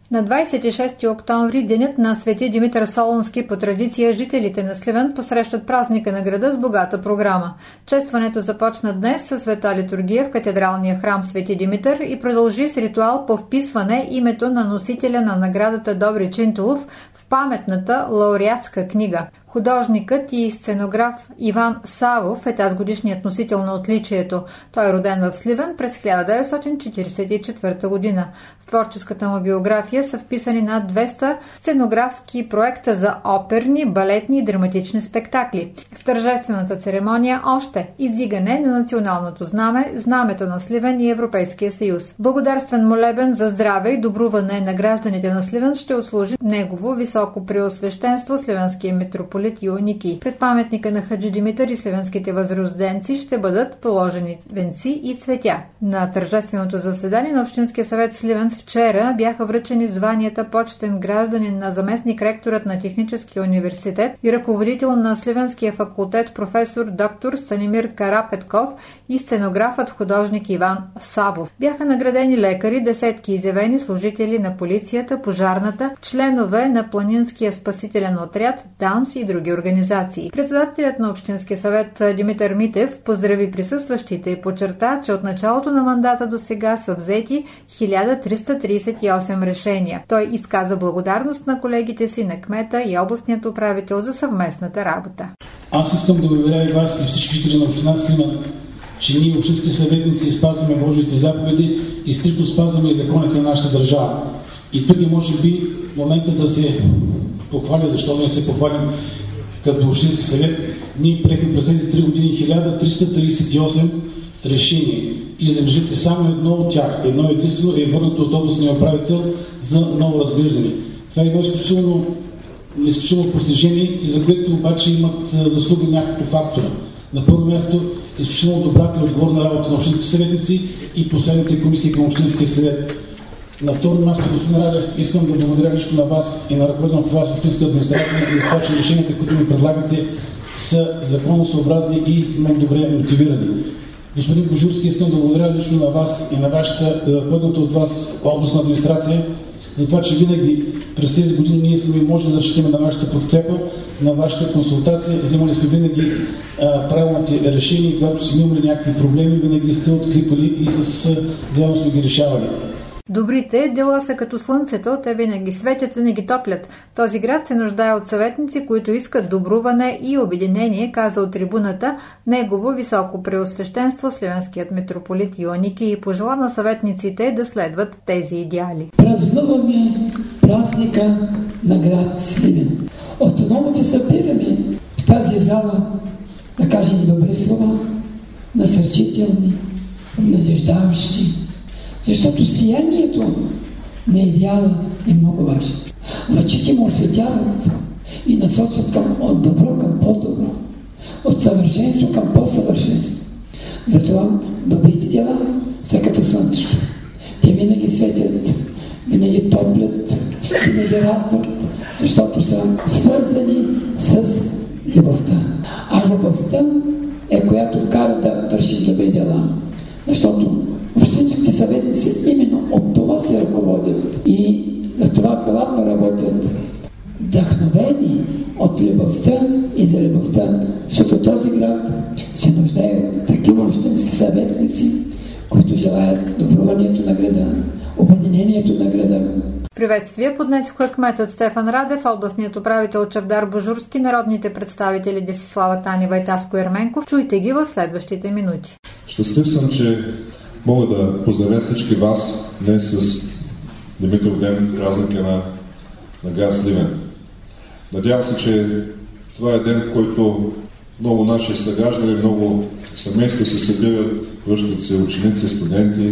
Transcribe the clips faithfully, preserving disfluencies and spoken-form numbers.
На двадесет и шести октомври, денят на Свети Димитър Солунски, по традиция жителите на Сливен посрещат празника на града с богата програма. Честването започна днес със света литургия в катедралния храм Свети Димитър и продължи с ритуал по вписване името на носителя на наградата Добри Чинтулов в паметната лауреатска книга. Художникът и сценограф Иван Савов е тазгодишният носител на отличието. Той е роден в Сливен през хиляда деветстотин четиридесет и четвърта година. В творческата му биография са вписани над двеста сценографски проекта за оперни, балетни и драматични спектакли. В тържествената церемония още издигане на националното знаме, знамето на Сливен и Европейския съюз. Благодарствен молебен за здраве и добруване на гражданите на Сливен ще отслужи негово високо преосвещенство Сливенския митрополит Йоанникий. Пред паметника на Хаджи Димитър и сливенските възрожденци ще бъдат положени венци и цветя. На тържественото заседание на Общинския съвет Сливен вчера бяха връчени званията почетен гражданин на заместник ректорът на Техническия университет и ръководител на Сливенския факултет професор доктор Станимир Карапетков и сценографът художник Иван Савов. Бяха наградени лекари, десетки изявени служители на полицията, пожарната, членове на Планинския спасителен отряд, ДАНС и други организации. Председателят на Общинския съвет Димитър Митев поздрави присъстващите и подчерта, че от началото на мандата до сега са взети хиляда триста тридесет и осем решения. Той изказа благодарност на колегите си, на кмета и областният управител за съвместната работа. Аз искам да уверя и вас и всички жители на община Сливен, че ние, общински съветници, спазваме Божиите заповеди и стриктно спазваме и законите на нашата държава. И тук е може би момента да се похваля, защо не се похвалим като Общински съвет. Ние приехме през тези три години хиляда триста тридесет и осем решения. И забележите, само едно от тях, едно единствено е върнато от областния управител за ново разглеждане. Това е едно изключително, изключително постижение и за което обаче имат заслуги няколко фактора. На първо място, изключително добрата и отговорна работа на общинските съветници и последните комисии към Общинския съвет. На второ място, господин Радев, искам да благодаря лично на вас и на ръководителната вас общинска администрация и за това, че решенията, които ми предлагате, са законосъобразни и много добре мотивирани. Господин Божурски, искам да благодаря лично на вас и на вашата ръководителната от вас областна администрация за това, че винаги през тези години ние сме можели да разчитаме на вашата подкрепа, на вашата консултация. Вземали сме винаги а, правилните решения, когато сме имали някакви проблеми, винаги сте откликвали и с заедно сме ги решавали. Добрите дела са като слънцето, те винаги светят, винаги топлят. Този град се нуждае от съветници, които искат добруване и обединение, каза от трибуната негово високо преосвещенство Сливенският митрополит Йоанникий и пожела на съветниците да следват тези идеали. Празнуваме празника на град Сливен. Отново се събираме в тази зала да кажем добри слова, насърчителни, надеждаващи. Защото сиянието на идеала е много важно. Лъчите му осветяват и насочват към, от добро към по-добро, от съвършенство към по-съвършенство. Затова добрите дела са като слънцето. Те винаги светят, винаги топлят, винаги радват, защото са свързани с любовта. А любовта е която кара да вършим добри дела. Защото общинските съветници именно от това се ръководят и за това главно работят, вдъхновени от любовта и за любовта, защото този град се нуждае от такива общински съветници, които желаят добруванието на града, обединението на града. Приветствие поднесоха кметът Стефан Радев, областният управител Чавдар Божурски, народните представители Десислава Танева и Таско Ерменков. Чуйте ги в следващите минути. Щастлив съм, че мога да поздравя всички вас днес с Димитров ден, празника на, на град Сливен. Надявам се, че това е ден, в който много наши съграждани, много семейства се събират, връщат се ученици, студенти,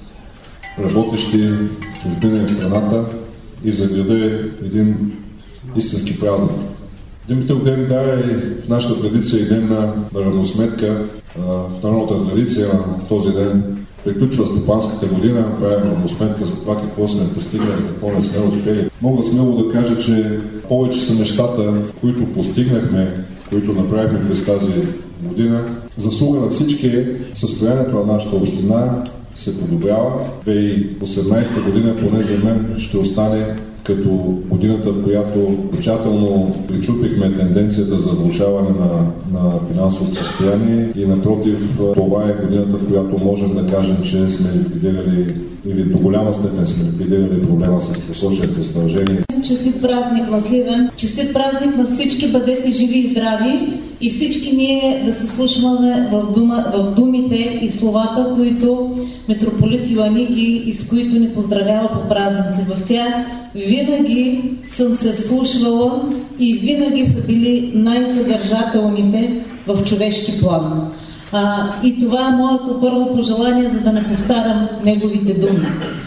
работещи в чужбина в страната и за града е един истински празник. Димитров ден да е в нашата традиция и ден на, на равносметка. В народната традиция на този ден приключва стопанската година, правим равносметка за това какво сме постигнали, какво не сме успели. Мога смело да кажа, че повече са нещата, които постигнахме, които направихме през тази година. Заслуга на всички е състоянието на нашата община, се подобрява. две хиляди и осемнадесета година поне за мен ще остане като годината, в която окончателно причупихме тенденцията за влошаване на, на финансовото състояние и напротив, това е годината, в която можем да кажем, че сме ликвидирали или до голяма степен сме ликвидирали проблема с посочените задължения. Честит празник на Сливен, честит празник на всички, бъдете живи и здрави и всички ние да се слушваме в, дума, в думите и словата, които митрополит Йоаники и с които ни поздравява по празници. В тях винаги съм се вслушвала и винаги са били най-съдържателните в човешки план. А, и това е моето първо пожелание, за да не повтарям неговите думи.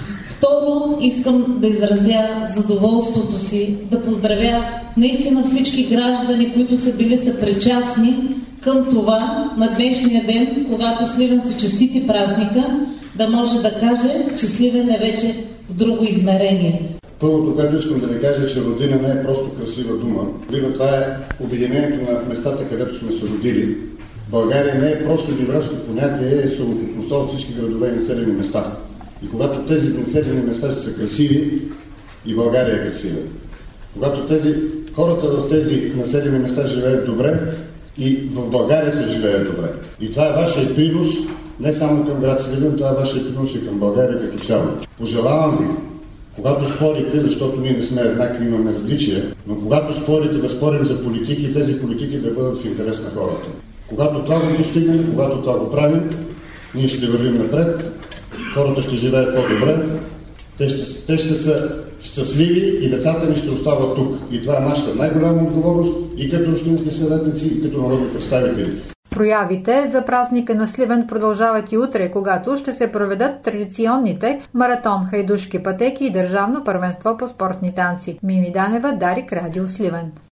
Второ, искам да изразя задоволството си, да поздравя наистина всички граждани, които са били съпричастни към това на днешния ден, когато Сливен се честити празника, да може да каже, че Сливен е вече в друго измерение. Първото, което искам да ви кажа, че родина не е просто красива дума. Родина, това е обединението на местата, където сме се родили. България не е просто географско понятие, е съвкупността от всички градове и населени места. И когато тези населени места ще са красиви, и България е красива. Когато тези, хората в тези населени места живеят добре, и в България се живее добре. И това е вашия принос, не само към град Сливен, това е вашия принос и към България като цяло. Пожелавам ви, когато спорите, защото ние не сме еднакви, имаме различия, но когато спорите, да спорим за политики, тези политики да бъдат в интерес на хората. Когато това го достигнем, когато това го правим, ние ще вървим напред, хората ще живеят по-добре, те ще, те ще са щастливи и децата ни ще остават тук. И това е нашата най-голяма отговорност и като общински съветници, и като народни представители. Проявите за празника на Сливен продължават и утре, когато ще се проведат традиционните маратон, хайдушки пътеки и държавно първенство по спортни танци. Мими Данева, Дарик, Радио Сливен.